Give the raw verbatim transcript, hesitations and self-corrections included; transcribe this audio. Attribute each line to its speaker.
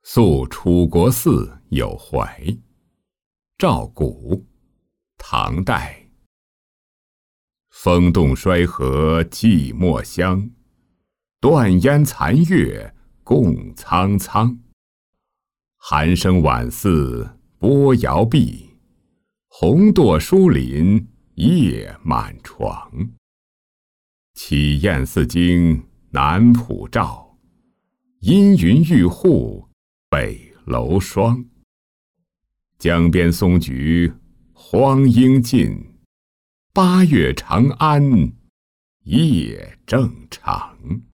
Speaker 1: 宿楚国寺有怀。赵古，唐代。风动衰和寂寞乡，断烟残月共苍苍。寒声晚寺波摇壁，红堕疏林夜满床。启雁四经南浦照，阴云玉户北楼霜。江边松菊荒应尽，八月长安夜正长。